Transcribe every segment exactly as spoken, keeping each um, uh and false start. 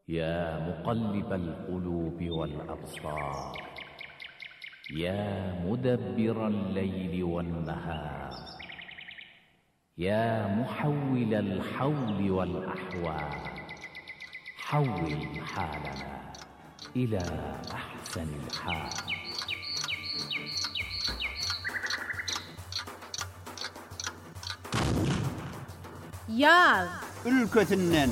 يا مقلب القلوب والأبصار يا مدبر الليل والنهار يا محول الحول والأحوال حول حالنا إلى أحسن الحال. Yaz ülkesinden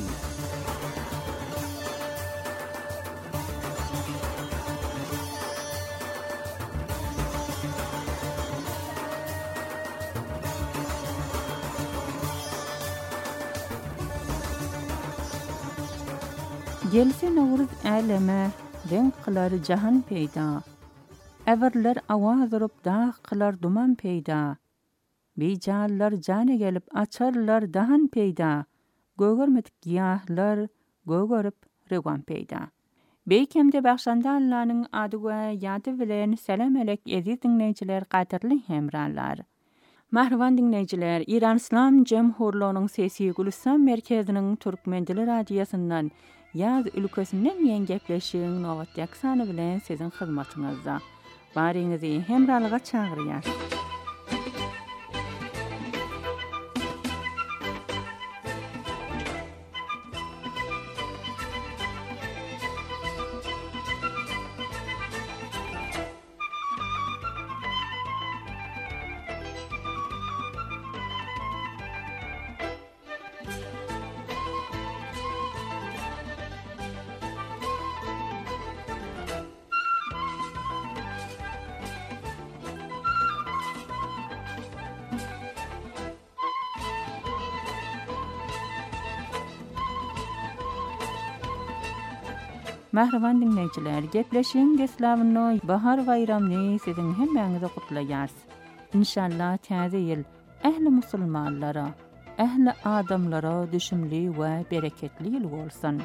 Gelse Navruz aleme renk kılar jahan peyda. Everler awaz urup dağ kılar duman peyda. Beyjallar jane gelip açarlar dahan peyda. Gögörmedik giyahlar gögörüp rewan peyda. Beykemde baxşanda Allah'nın adı we ýady bilen selam elek ezi dinleyijiler gaderli hemralar. Mahriwan dinleyijiler, İran İslam Jemhurluğunyň sesi Gülistan merkeziniň Türkmendili radiýasyndan Yaz ülkesinden ýen gepleşiň Nowat Yaksany bilen sizin hyzmatyňyzda. Baryňyzy hemralyga çagyrýar. Mahriwan dinleyijiler, gepleşiň deslawyny bahar bayramyny sizin hemmeňize gutlaýar. İnşallah täze ýyl ähli musulmanlara, ähli adamlara düşümli we bereketli ýyl bolsun.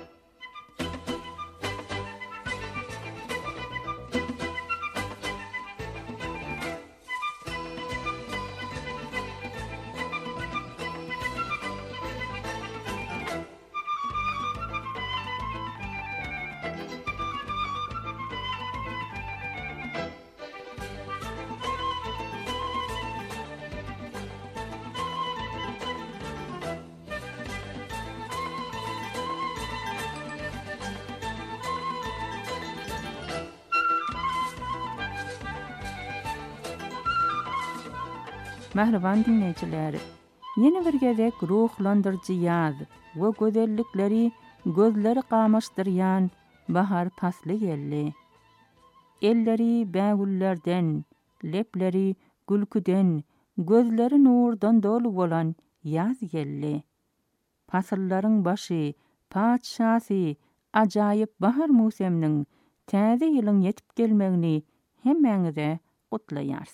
Mahriwan dinleyijiler, ýene bir gezek ruhlandyrjy ýaz we gözellikleri gözleri gamaşdyrýan bahar pasly geldi. Elleri bägüllerden, lepleri gülküden, gözleri nurdan dolu bolan ýaz geldi. Pasyllaryň başy, paçşasy, ajaýyp bahar museminiň täze ýylyň ýetip gelmegini hemmeňize gutlaýar.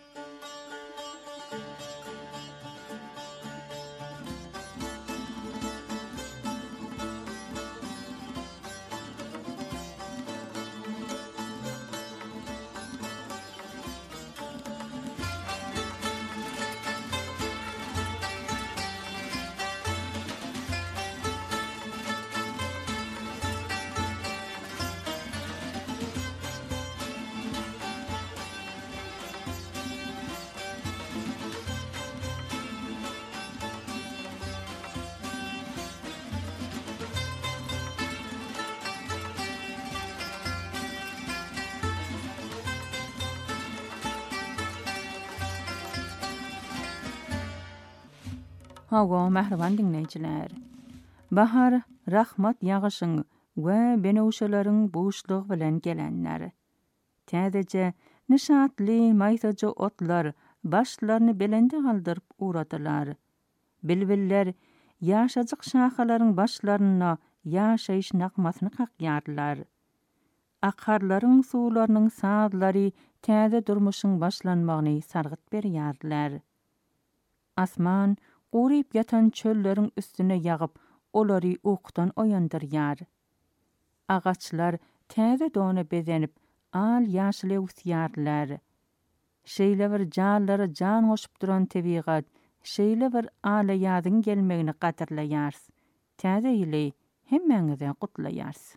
Hawa mahriwan dinleyijiler. Bahar rahmat ýagyşyň we benewşelerin boşlygy bilen gelenler. Täzeje nişatly maýsaja otlar başlaryny belende galdyryp uradylar. Bilbiller ýaşajyk şahalaryň başlaryna ýaşaýyş nakmasyny kakýardylar. Akarlaryň suwlarynyň sazlary täze durmuşyň başlanmagyny sargyt berýärdiler. Asman Uryp yatan çölleriň üstüne ýagyp, olary ukdan oýandyrýar. Agaçlar täze dona bezenip, al ýaşyly üsýärdiler. Şeýle bir jallara jan goşup duran tebigat, şeýle bir ala ýadyň gelmegini gaderleýär. Täze ýyly hemmeňize gutlaýars.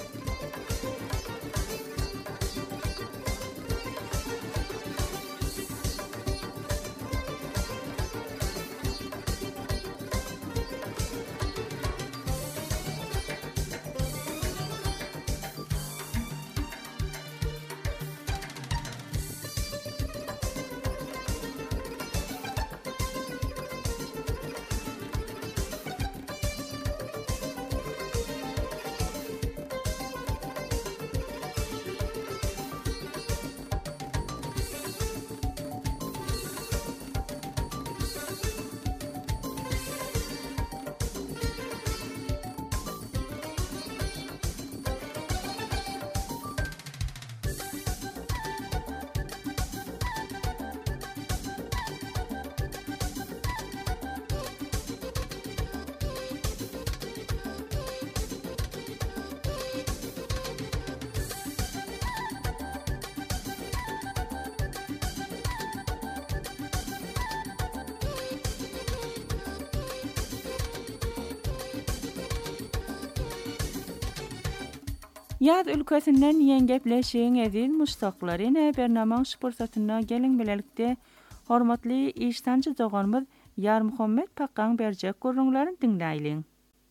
Yaz ülkesinden ýen gepleşiň eziz muştaklary ene bernamaň şubursatyna geliň bilelikde hormatly iştançy doganymyz Yar Muhammed Pakaň berjek görüňlerini dinläýin.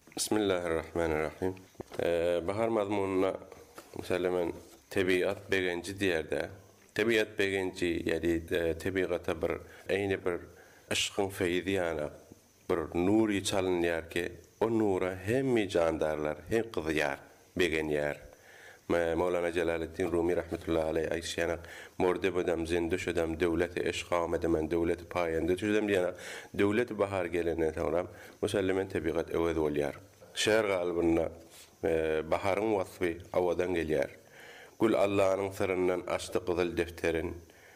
Bismillahirrahmanirrahim. Ee, bahar mazmununa musallaman tabiat begenci diýerde. Tabiat begenci ýa-ni tabiata bir eýne bir aşkyň feýzi ýa-ni bir nuri çalynýar ki, o nura hemmi jandarlar hem gyzýar, begenýär. Mevlana Celaleddin Rumi rahmetullahi aleyh ayşyanak morde bodam zinde şodam devleti eşqam edemen devleti payende şodam diýana devleti bahar gelene sonra musallamen tabiat ewed bolýar. Şer galbyna baharın wasfy awadan gelýär. Gul Allah'ın sırrından açtı gyzyl defterin.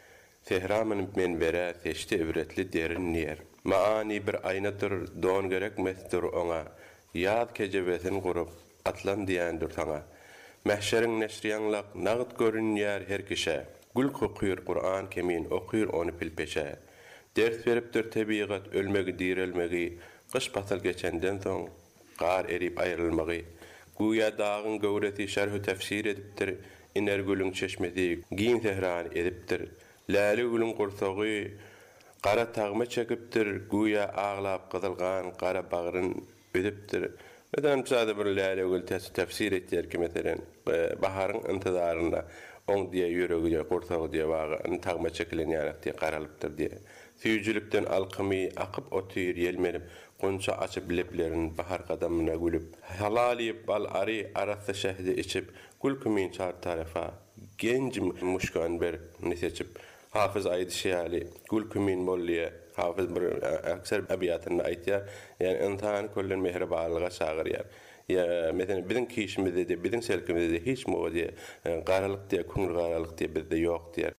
Tehramın menbere seçti ibretli derin yer. Maani bir aynadır don gerekmezdir ona. Yad kecebetin gurup atlan diýendir taňa. Mahşeriň neşriýanlak nagt görünýär her kişe. Gül kokuyur Kur'an kemin okuyur onu pilpeşe. Ders beripdir tabiat ölmegi direlmegi. Kış batal geçenden soň gar erip ayrılmagy. Guya dağın gowreti şerh tefsir edipdir. Iner gülüň çeşmedi giň tehran edipdir. Lali gülüň gursagy qara tagma çekipdir. Guya ağlap gyzylgan qara bagyryn ödipdir. Neden sade bir lali gül tefsir etdiler ki meselen baharın intidarında on diye yüreği gursagy diye bagy tagma çekilenýär diye garalypdyr diye. Süýjülükden alkymy akyp otyr yelmenip Gonça açıp leplerin bahar kadamına gülüp, halali bal ari arası şehdi içip, gül kümin çar tarafa, genç muşkan bir neseçip, Hafız Ayd Şiali, gül kümin molliye, hafız bir aksar abiyatını aytýar, yani insan kullun mehribalyga çagyrýar. Ya mesela bizim kişimizde de, bizim selkimizde de hiç mu diye, garalyk diye, küngür garalyk diye bizde yok diýer.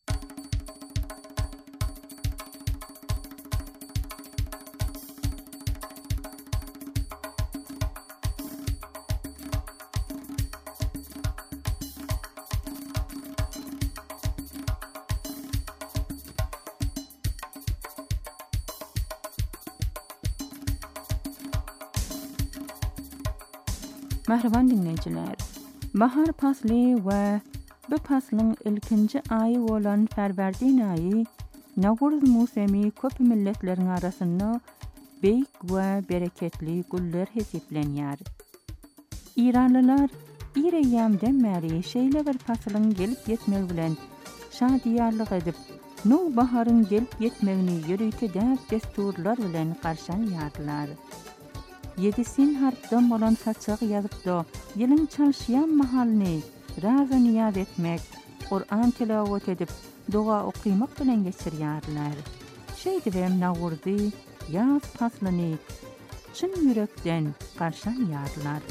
Merhaban dinleyiciler. Bahar pasly we bu paslyň ilkinji aýy bolan Ferwerdin aýy Nowruz musemy köp milletleriň arasynda beýik we bereketli güller hesiplenýär. İranlylar ýere-ýamdan bäri şeýle bir paslyň gelip ýetmegi bilen şadýarlyk edip, nu baharyň gelip ýetmegini ýürüýtedäp desturlar bilen garşalýardylar. Yedisin harpdan bolan saçak yazıpda, ýylyň çalşýan mahalny razan ýaz etmek, Kur'an tilawet edip, doga okuymak bilen geçirýärler. Şeýdibem Nowruzy ýaz paslyny çyn ýürekden garşalýardylar.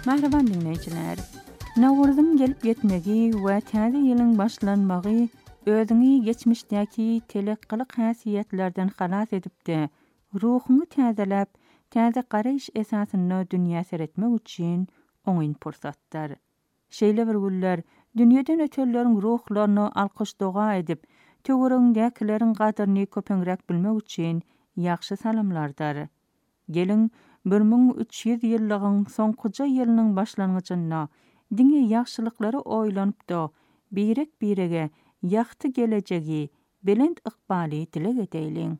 Merhaban dinleyiciler. Nowruzun gelip yetmegi we täze ýylyň başlanmagy özüňi geçmişdäki telekkylyk häsiýetlerden halas edipdi. Ruhuny täzelep, täze garaýş esasyny dünýä seretmek üçin oňyn pursatlar. Şeýle bir güller dünýeden öteleriň ruhlaryny alkışdoga edip, töwereňdäkileriň gadyryny köpeňrek bilmek üçin ýaxşy salamlardyr. Gelin bir ming üç ýüz ýyllygyň soňkuja ýylynyň başlangyjyna diňe ýaxşylyklary oýlanypdy, birek birege ýaxty gelejegi, belend ykbaly dilek edeýliň.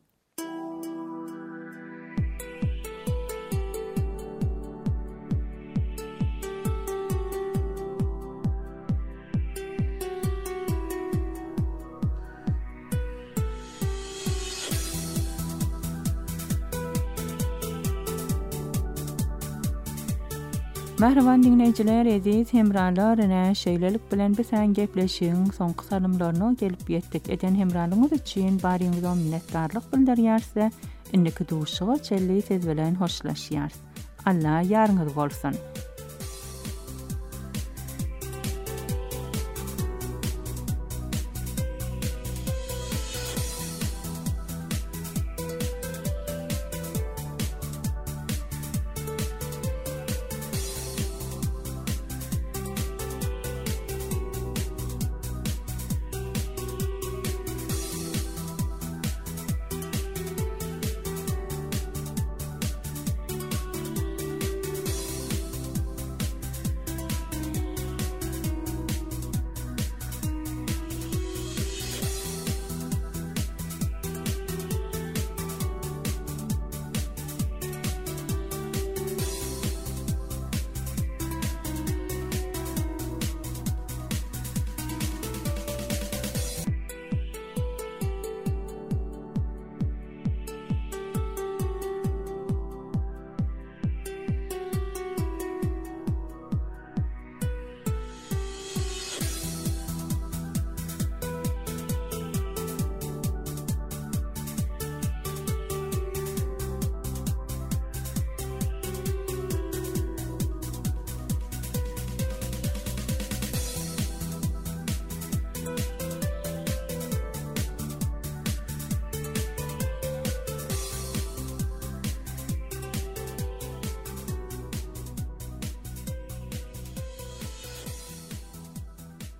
Merhaban dinleyijiler, eziz hemralar, ene şeýlelik bilen bilen gepleşiň soňky salymlaryna gelip ýetdik. Eden hemralyňyz üçin baryňyza minnetdarlyk bildirýärse, indiki duşuga çelli tez bilen hoşlaşýar. Allah ýarňyz bolsun.